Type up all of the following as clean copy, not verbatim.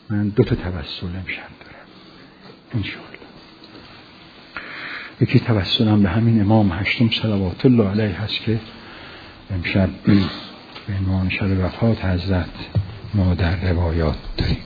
من 2 توسل امشب دارم انشاءالله. یکی توسلم به همین امام هشتم صلوات الله علیه هست که امشب به عنوان شب وفات حضرت ما در روایات داریم.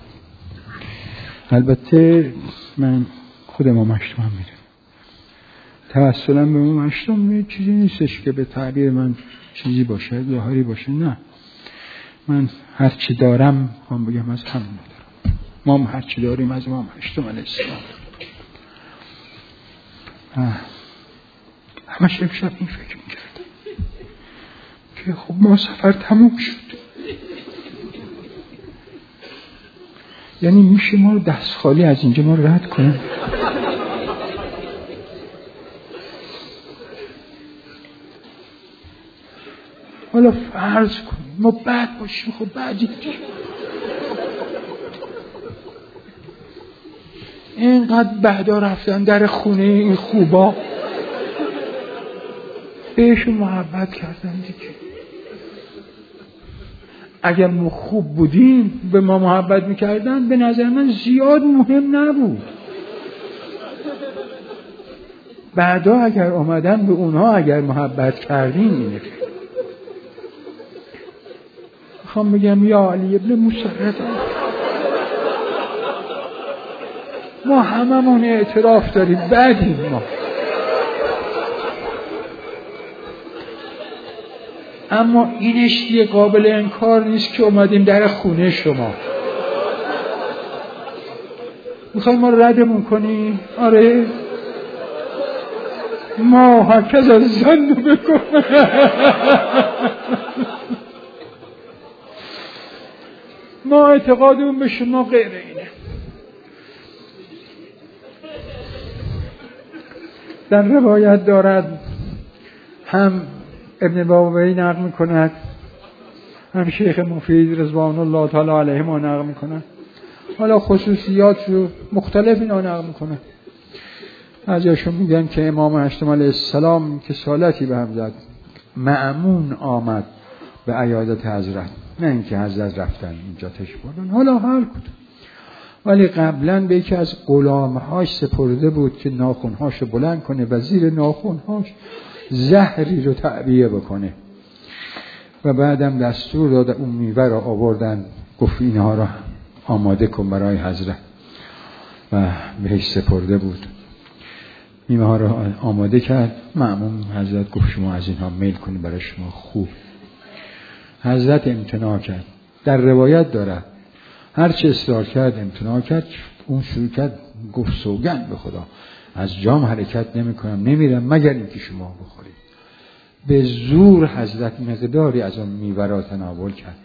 البته من خود امام هشتم هم میدونم توسلم به امام هشتم چیزی نیستش که به تعبیر من چیزی باشه، ظاهری باشه. نه، من هر چی دارم هم بگم از همون دارم. ما هم هر چی داریم از امام هشتم علیه السلام. همش امشب این فکر میکردم که خب ما سفر تموم شد، یعنی میشه ما رو دست خالی از اینجا ما رد کنیم. حالا فرض کنیم ما بعد باشیم، خب بعدی اینقدر بعدا رفتن در خونه این خوبا بهشون محبت کردن دیگه. اگر ما خوب بودیم به ما محبت میکردن، به نظر من زیاد مهم نبود. بعدا اگر آمدن به اونها اگر محبت کردیم اینه. میخوام بگم یا علی ابن مسرد، ما هممون اعتراف داریم بعدیم ما، اما اینش دیگه قابل انکار نیست که اومدیم در خونه شما. میخوای ما ردمون کنی؟ آره، ما هرکس از زن بکن. ما اعتقادمون به شما غیر اینه. در روایت دارد، هم ابن بابایی نقل میکند، هم شیخ مفید رضوان الله تعالی علیه ما نقل میکند. حالا خصوصیات رو مختلف اینا نقل میکنه. ازشون میگن که امام هشتم علیه السلام که سالتی به هم زد، مأمون آمد به عیادت حضرت، نه اینکه حضرت رفتن اینجا تشریف بردن. حالا هر کدوم، ولی قبلا به یکی از غلامهاش سپرده بود که ناخنهاش رو بلند کنه و زیر ناخنهاش زهری رو تعبیه بکنه و بعدم دستور داد اون میوه رو آوردن، گفت اینها رو آماده کن برای حضرت و بهش سپرده بود. میوه ها رو آماده کرد. مأمون حضرت گفت شما از اینها میل کنید، برای شما خوب. حضرت امتناع کرد. در روایت داره هر چه اصرار کرد امتناع کرد. اون شروع کرد گفت سوگند به خدا از جام حرکت نمی کنم، نمیرم مگر اینکه شما بخورید. به زور حضرت مقداری از اون میوه را تناول کرد.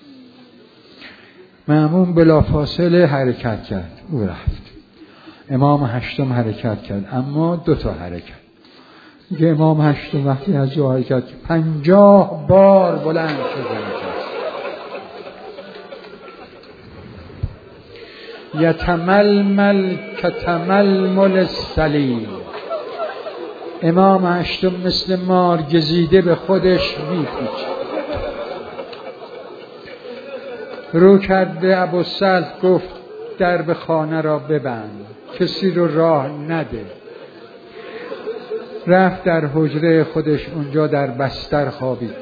مأمون بلافاصله حرکت کرد، او رفت. امام هشتم حرکت کرد، اما 2 تا حرکت. میگه امام هشتم وقتی از جا حرکت کرد 50 بار بلند شد. یتململ کتململ السلیل. امام هشتم مثل مار گزیده به خودش میپیچید. رو کرد به ابوسعد گفت درب خانه را ببند، کسی رو راه نده. رفت در حجره خودش، اونجا در بستر خوابید.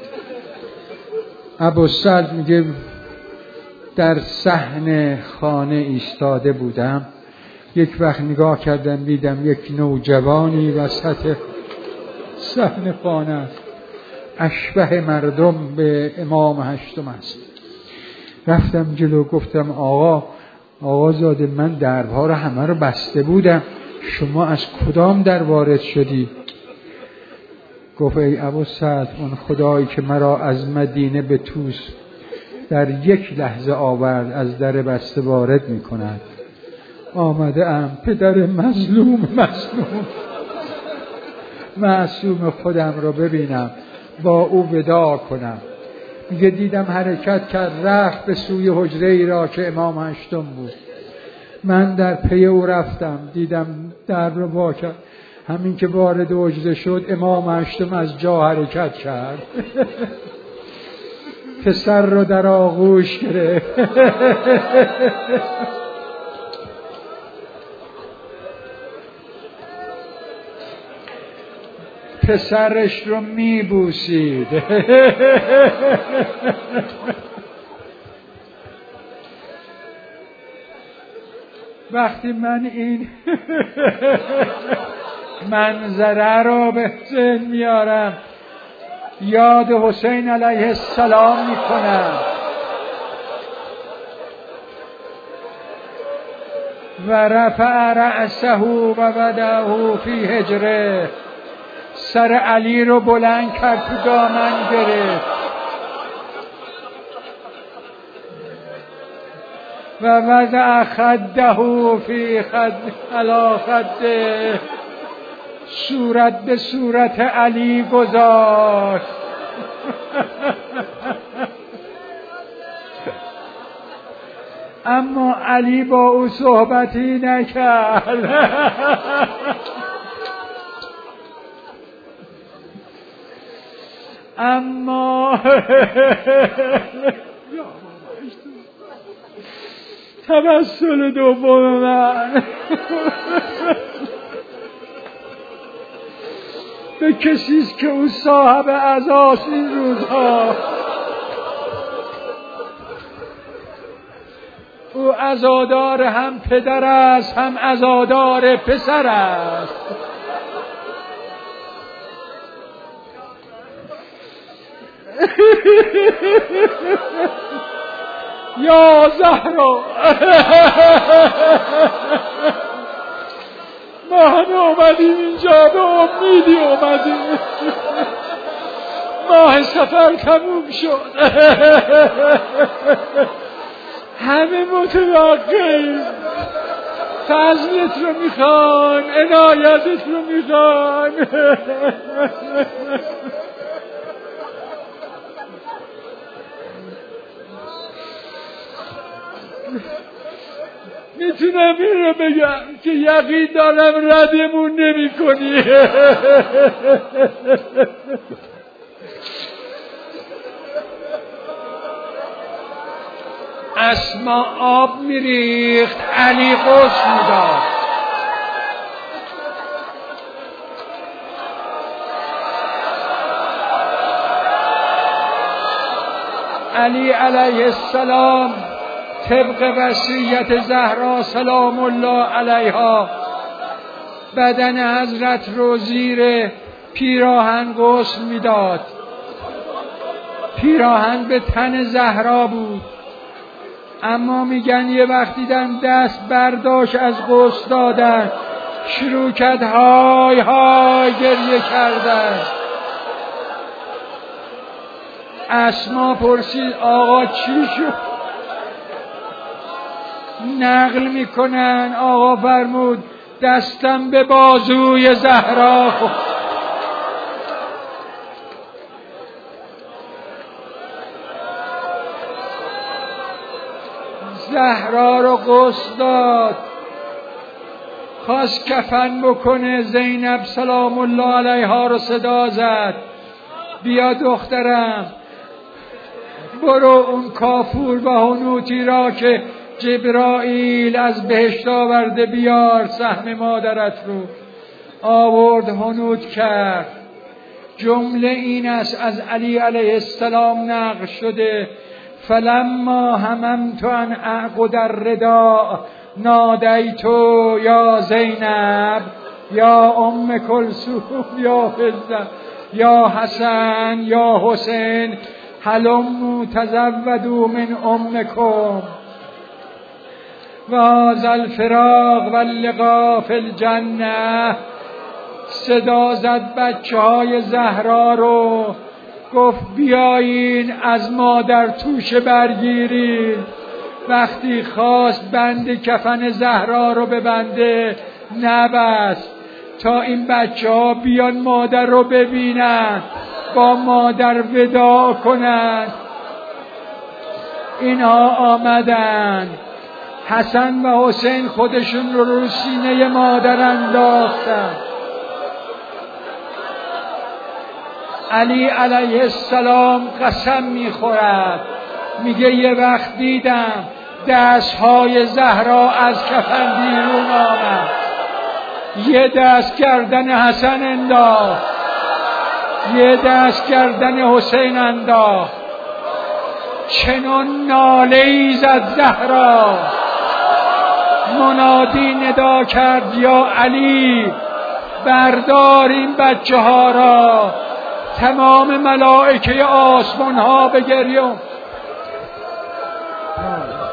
ابوسعد میگه در صحن خانه ایستاده بودم، یک وقت نگاه کردم دیدم یک نوجوانی وسط صحن خانه است، اشبه مردم به امام هشتم است. رفتم جلو گفتم آقا زاده، من درها رو همه رو بسته بودم، شما از کدام در وارد شدی؟ گفت ای ابوسعد، اون خدایی که مرا از مدینه به طوس در یک لحظه آورد از در بسته وارد می کند. آمده ام پدر مظلوم معصوم خودم را ببینم، با او وداع کنم. میگه دیدم حرکت کرد، رفت به سوی حجره ای را که امام هشتم بود. من در پی او رفتم، دیدم در رو وا کرد. همین که وارد حجره شد امام هشتم از جا حرکت کرد. پسر رو در آغوش گرفت. پسرش رو میبوسید. وقتی من این منظره رو به ذهن میارم یاد حسین علیه السلام میکنم و رفع رأسه و وضعه فی حجره. سر علی رو بلند کرد، تو دامن گرفت و وضع خده فی خد علی خده. صورت به صورت علی گذاشت. اما علی با او صحبتی نکرد. اما توسل دوم من به کسیست که او صاحب عزاست این روزها. او عزادار هم پدر است هم عزادار پسر است. یا زهرا ما همه اومدیم اینجا به امیدی اومدیم. ماه سفر تموم شد، همه متوقعیم. فضلت رو میخوایم، عنایتت رو میخوایم. میتونم این رو بگم که یقین دارم ردمون نمی کنی. اسما آب میریخت، علی غسل میداد. علی علیه السلام طبق وصیت زهرا سلام الله علیها بدن حضرت رو زیر پیراهن غسل میداد. پیراهن به تن زهرا بود، اما میگن یه وقتی دست برداشت از غسل دادن شروع کرد های های گریه کردن. اسما پرسید آقا چی شد؟ نقل میکنن آقا فرمود دستم به بازوی زهرا خورد. زهرا رو غسل داد، خواست کفن بکنه. زینب سلام الله علیها رو صدا زد بیا دخترم، برو اون کافور و حنوطی را که جبرائیل از بهشت آورده بیار سهم مادرت رو. آورد حنوط کرد. جمله این است از علی علیه السلام نقل شده فلما هممت ان اعقد الرداء نادیت یا زینب یا ام کلثوم یا فضه یا حسن یا حسین هلموا تزودوا من امکم و هذا الفراق و اللقاء فی الجنه. صدا زد بچه های زهرا رو، گفت بیایین از مادر توشه برگیرین. وقتی خواست بند کفن زهرا رو ببنده نبست تا این بچه ها بیان مادر رو ببینن، با مادر وداع کنن. اینها آمدن، حسن و حسین خودشون رو سینه مادر انداختن. علی علیه السلام قسم میخورد، میگه یه وقت دیدم دستهای زهرا از کفن بیرون آمد، یه دست گردن حسن انداخت، یه دست گردن حسین انداخت، چنان ناله‌ای زد زهرا، منادی ندا کرد یا علی بردار این بچه ها را. تمام ملائکه آسمان ها به گریه